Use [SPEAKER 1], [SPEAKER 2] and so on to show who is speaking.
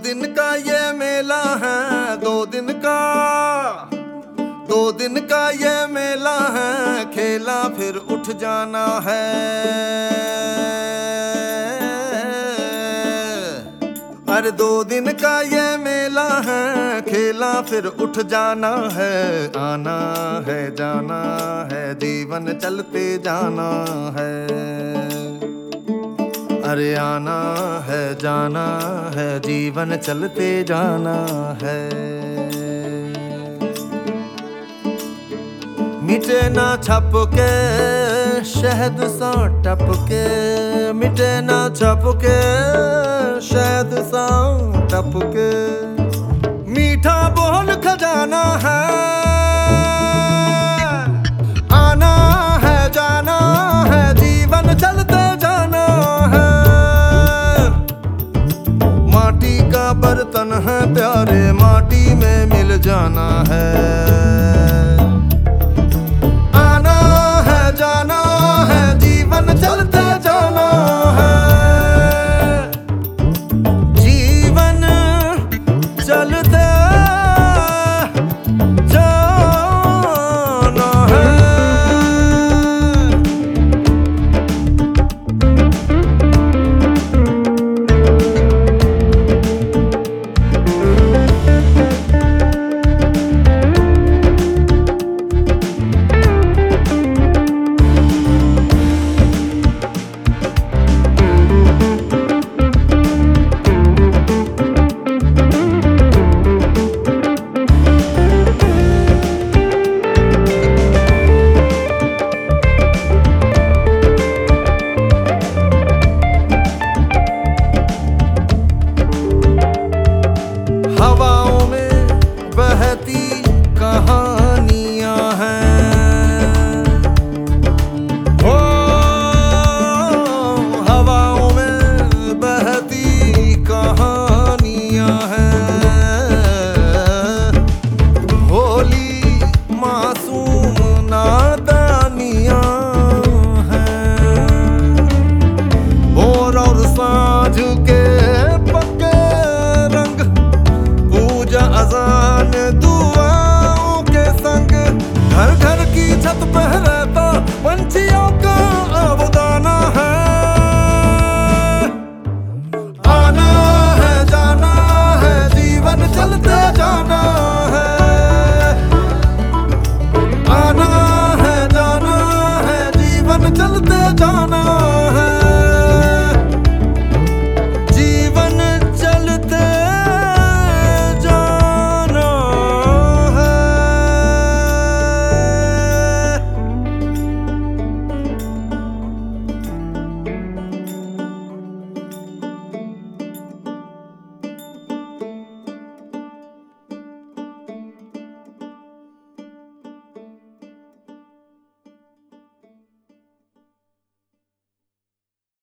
[SPEAKER 1] दिन का ये मेला है, 2 दिन का ये मेला है, खेला फिर उठ जाना है। अरे 2 दिन का ये मेला है, खेला फिर उठ जाना है। आना है जाना है, जीवन चलते जाना है। अरे आना है जाना है, जीवन चलते जाना है। मिटे ना छप के शहद सा टपके, मिटे ना छप के शहद सा टपके। मीठा बोल खजाना है, आना है जाना है, जीवन चलते जाना है। माटी का बर्तन है प्यारे, माटी में मिल जाना है।